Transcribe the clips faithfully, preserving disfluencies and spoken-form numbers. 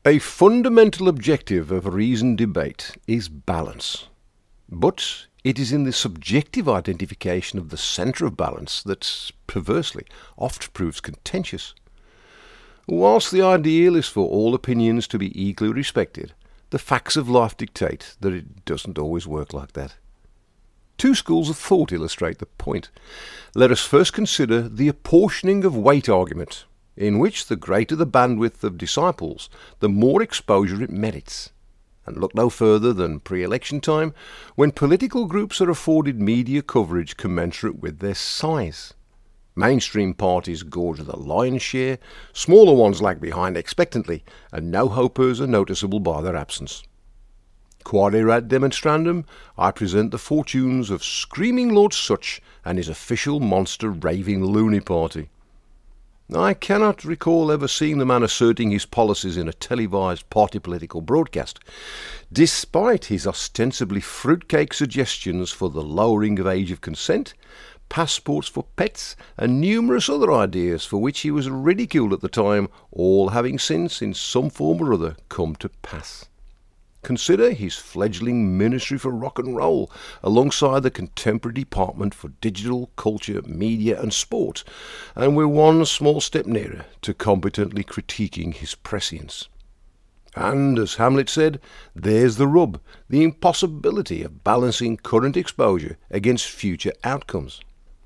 A fundamental objective of reasoned debate is balance. But it is in the subjective identification of the centre of balance that, perversely, oft proves contentious. Whilst the ideal is for all opinions to be equally respected, the facts of life dictate that it doesn't always work like that. Two schools of thought illustrate the point. Let us first consider the apportioning of weight argument, in which the greater the bandwidth of disciples, the more exposure it merits. And look no further than pre-election time, when political groups are afforded media coverage commensurate with their size. Mainstream parties gorge the lion's share, smaller ones lag behind expectantly, and no hopers are noticeable by their absence. Quaerat demonstrandum, I present the fortunes of Screaming Lord Such and his official monster raving loony party. I cannot recall ever seeing the man asserting his policies in a televised party political broadcast, despite his ostensibly fruitcake suggestions for the lowering of age of consent, passports for pets, and numerous other ideas for which he was ridiculed at the time, all having since, in some form or other, come to pass. Consider his fledgling Ministry for Rock and Roll, alongside the contemporary Department for Digital, Culture, Media and Sport, and we're one small step nearer to competently critiquing his prescience. And, as Hamlet said, there's the rub, the impossibility of balancing current exposure against future outcomes.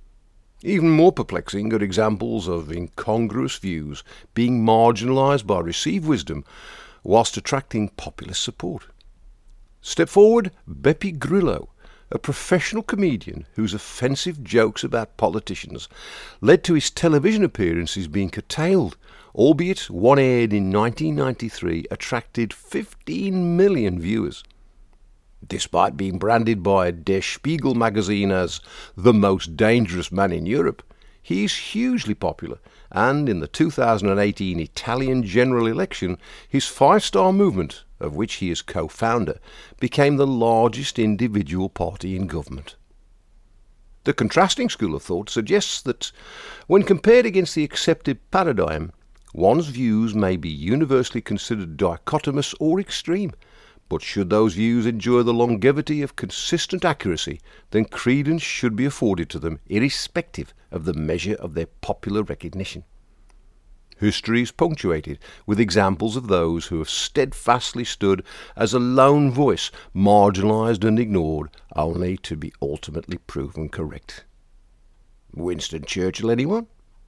Even more perplexing are examples of incongruous views being marginalised by received wisdom whilst attracting popular support. Step forward Beppe Grillo, a professional comedian whose offensive jokes about politicians led to his television appearances being curtailed, albeit one aired in nineteen ninety-three attracted fifteen million viewers. Despite being branded by Der Spiegel magazine as the most dangerous man in Europe, he is hugely popular, and in the two thousand eighteen Italian general election, his five-star movement, of which he is co-founder, became the largest individual party in government. The contrasting school of thought suggests that, when compared against the accepted paradigm, one's views may be universally considered dichotomous or extreme, but should those views enjoy the longevity of consistent accuracy, then credence should be afforded to them irrespective of the measure of their popular recognition. History is punctuated with examples of those who have steadfastly stood as a lone voice, marginalised and ignored, only to be ultimately proven correct. Winston Churchill, anyone?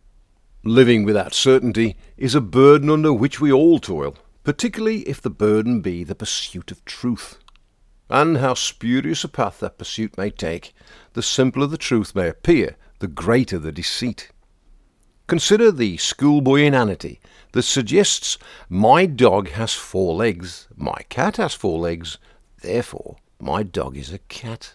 Living without certainty is a burden under which we all toil, particularly if the burden be the pursuit of truth. And how spurious a path that pursuit may take, the simpler the truth may appear, the greater the deceit. Consider the schoolboy inanity that suggests my dog has four legs, my cat has four legs, therefore my dog is a cat.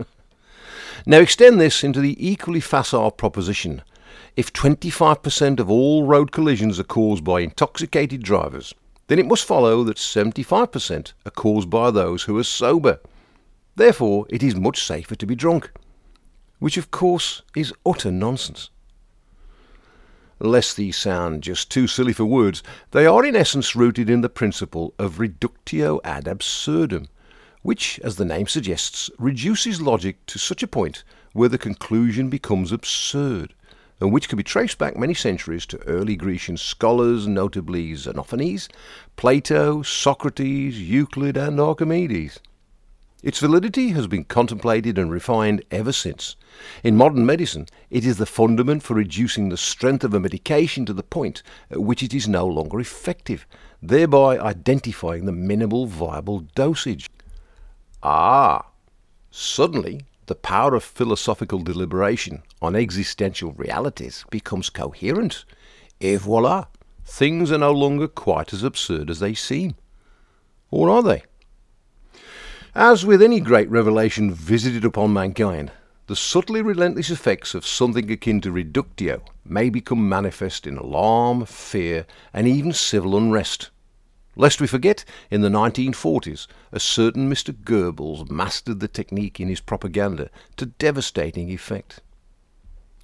Now extend this into the equally facile proposition: if twenty-five percent of all road collisions are caused by intoxicated drivers, then it must follow that seventy-five percent are caused by those who are sober. Therefore it is much safer to be drunk, which of course is utter nonsense. Lest these sound just too silly for words, they are in essence rooted in the principle of reductio ad absurdum, which, as the name suggests, reduces logic to such a point where the conclusion becomes absurd, and which can be traced back many centuries to early Grecian scholars, notably Xenophanes, Plato, Socrates, Euclid and Archimedes. Its validity has been contemplated and refined ever since. In modern medicine, it is the fundament for reducing the strength of a medication to the point at which it is no longer effective, thereby identifying the minimal viable dosage. Ah, suddenly the power of philosophical deliberation on existential realities becomes coherent. Et voila, things are no longer quite as absurd as they seem. Or are they? As with any great revelation visited upon mankind, the subtly relentless effects of something akin to reductio may become manifest in alarm, fear, and even civil unrest. Lest we forget, in the nineteen forties, a certain Mister Goebbels mastered the technique in his propaganda to devastating effect.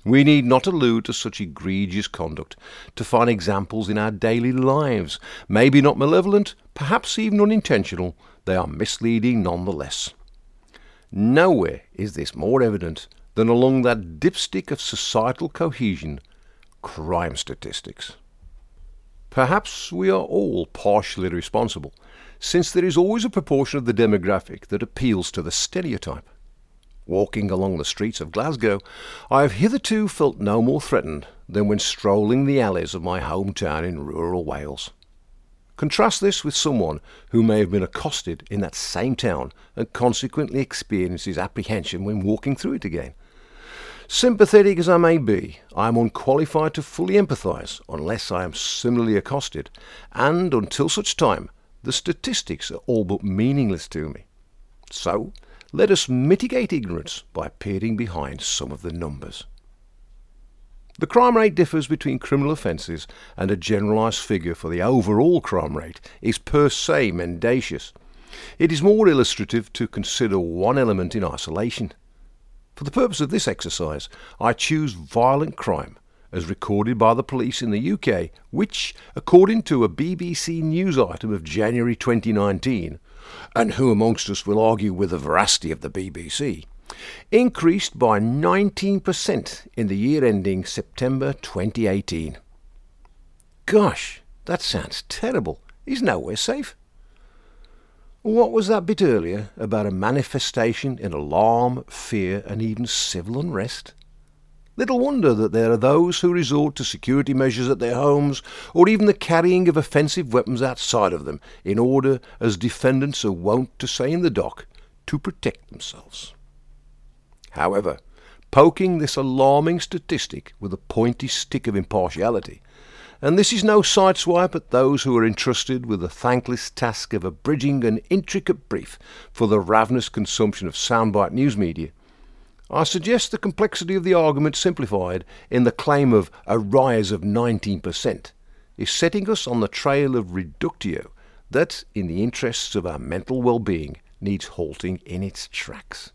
We need not allude to such egregious conduct to find examples in our daily lives. Maybe not malevolent, perhaps even unintentional, they are misleading nonetheless. Nowhere is this more evident than along that dipstick of societal cohesion, crime statistics. Perhaps we are all partially responsible, since there is always a proportion of the demographic that appeals to the stereotype. Walking along the streets of Glasgow, I have hitherto felt no more threatened than when strolling the alleys of my hometown in rural Wales. Contrast this with someone who may have been accosted in that same town and consequently experiences apprehension when walking through it again. Sympathetic as I may be, I am unqualified to fully empathise unless I am similarly accosted, and until such time, the statistics are all but meaningless to me. So, let us mitigate ignorance by peering behind some of the numbers. The crime rate differs between criminal offences, and a generalised figure for the overall crime rate is per se mendacious. It is more illustrative to consider one element in isolation. For the purpose of this exercise, I choose violent crime, as recorded by the police in the U K, which, according to a B B C News item of January twenty nineteen, and who amongst us will argue with the veracity of the B B C, increased by nineteen percent in the year ending September twenty eighteen. Gosh, that sounds terrible. He's nowhere safe. What was that bit earlier about a manifestation in alarm, fear, and even civil unrest? Little wonder that there are those who resort to security measures at their homes, or even the carrying of offensive weapons outside of them, in order, as defendants are wont to say in the dock, to protect themselves. However, poking this alarming statistic with a pointy stick of impartiality, and this is no sideswipe at those who are entrusted with the thankless task of abridging an intricate brief for the ravenous consumption of soundbite news media, I suggest the complexity of the argument simplified in the claim of a rise of nineteen percent is setting us on the trail of reductio that, in the interests of our mental well-being, needs halting in its tracks.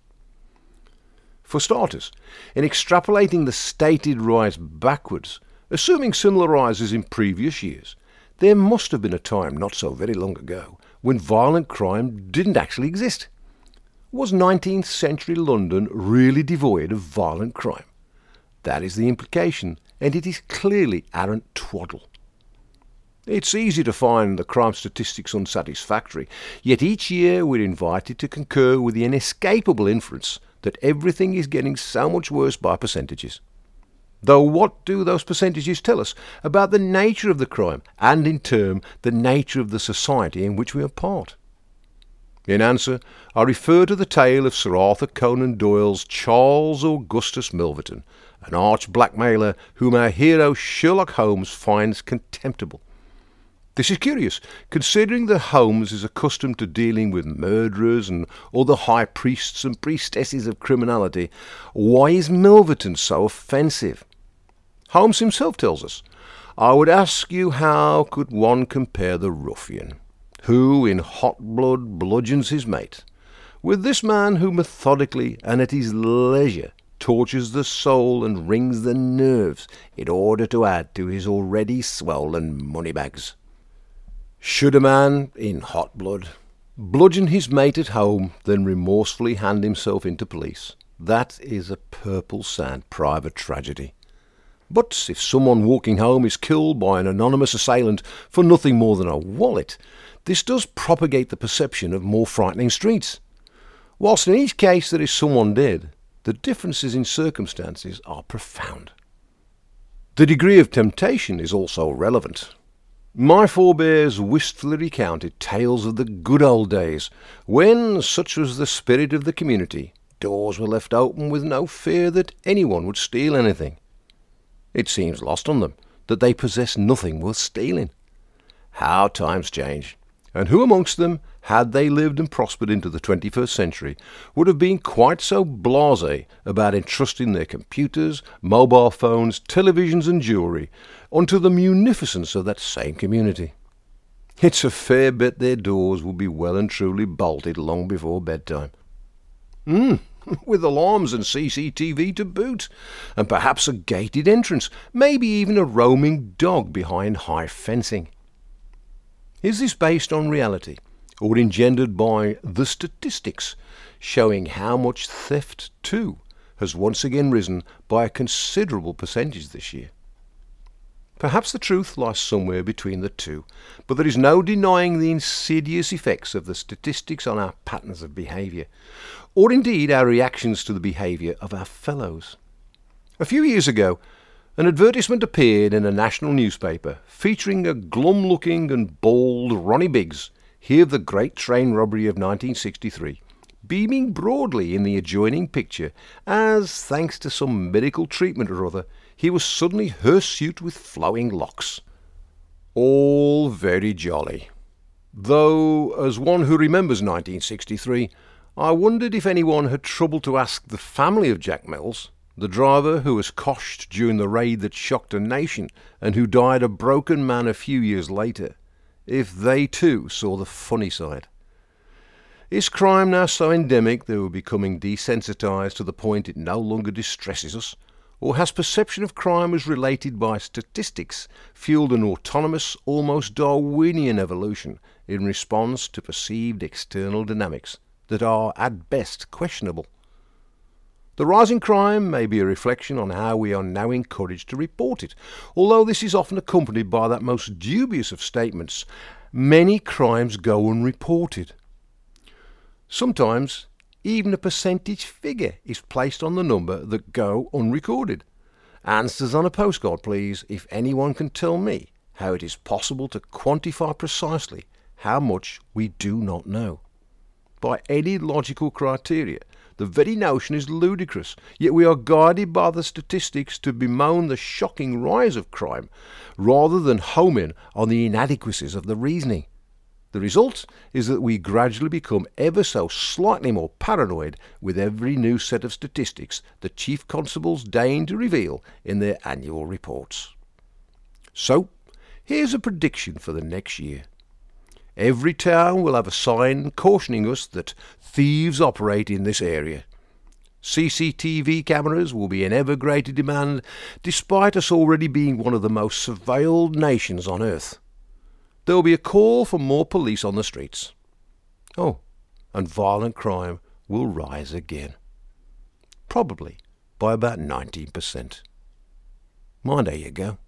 For starters, in extrapolating the stated rise backwards, assuming similar rises in previous years, there must have been a time not so very long ago when violent crime didn't actually exist. Was nineteenth century London really devoid of violent crime? That is the implication, and it is clearly arrant twaddle. It's easy to find the crime statistics unsatisfactory, yet each year we're invited to concur with the inescapable inference that everything is getting so much worse by percentages. Though what do those percentages tell us about the nature of the crime, and in turn the nature of the society in which we are part? In answer, I refer to the tale of Sir Arthur Conan Doyle's Charles Augustus Milverton, an arch-blackmailer whom our hero Sherlock Holmes finds contemptible. This is curious, considering that Holmes is accustomed to dealing with murderers and other high priests and priestesses of criminality. Why is Milverton so offensive? Holmes himself tells us, "I would ask you how could one compare the ruffian, who in hot blood bludgeons his mate, with this man who methodically and at his leisure tortures the soul and wrings the nerves in order to add to his already swollen money-bags? Should a man, in hot blood, bludgeon his mate at home, then remorsefully hand himself into police? That is a purple sand private tragedy. But if someone walking home is killed by an anonymous assailant for nothing more than a wallet, this does propagate the perception of more frightening streets. Whilst in each case there is someone dead, the differences in circumstances are profound. The degree of temptation is also relevant. My forebears wistfully recounted tales of the good old days, when, such was the spirit of the community, doors were left open with no fear that anyone would steal anything. It seems lost on them that they possess nothing worth stealing. How times change, and who amongst them, had they lived and prospered into the twenty-first century, would have been quite so blasé about entrusting their computers, mobile phones, televisions and jewellery unto the munificence of that same community? It's a fair bet their doors would be well and truly bolted long before bedtime. Hmm, with alarms and C C T V to boot, and perhaps a gated entrance, maybe even a roaming dog behind high fencing. Is this based on reality, or engendered by the statistics, showing how much theft, too, has once again risen by a considerable percentage this year? Perhaps the truth lies somewhere between the two, but there is no denying the insidious effects of the statistics on our patterns of behaviour, or indeed our reactions to the behaviour of our fellows. A few years ago, an advertisement appeared in a national newspaper featuring a glum-looking and bald Ronnie Biggs, he of the great train robbery of nineteen sixty-three, beaming broadly in the adjoining picture as, thanks to some medical treatment or other, he was suddenly hirsute with flowing locks. All very jolly. Though, as one who remembers nineteen sixty-three, I wondered if anyone had troubled to ask the family of Jack Mills, the driver who was coshed during the raid that shocked a nation and who died a broken man a few years later, if they too saw the funny side. Is crime now so endemic that we're becoming desensitised to the point it no longer distresses us? Or has perception of crime as related by statistics fueled an autonomous, almost Darwinian evolution in response to perceived external dynamics that are, at best, questionable? The rise in crime may be a reflection on how we are now encouraged to report it, although this is often accompanied by that most dubious of statements: many crimes go unreported. Sometimes even a percentage figure is placed on the number that go unrecorded. Answers on a postcard, please, if anyone can tell me how it is possible to quantify precisely how much we do not know. By any logical criteria, the very notion is ludicrous, yet we are guided by the statistics to bemoan the shocking rise of crime, rather than home in on the inadequacies of the reasoning. The result is that we gradually become ever so slightly more paranoid with every new set of statistics the chief constables deign to reveal in their annual reports. So, here's a prediction for the next year. Every town will have a sign cautioning us that thieves operate in this area. C C T V cameras will be in ever greater demand, despite us already being one of the most surveilled nations on earth. There will be a call for more police on the streets. Oh, and violent crime will rise again. Probably by about nineteen percent. Mind, there you go.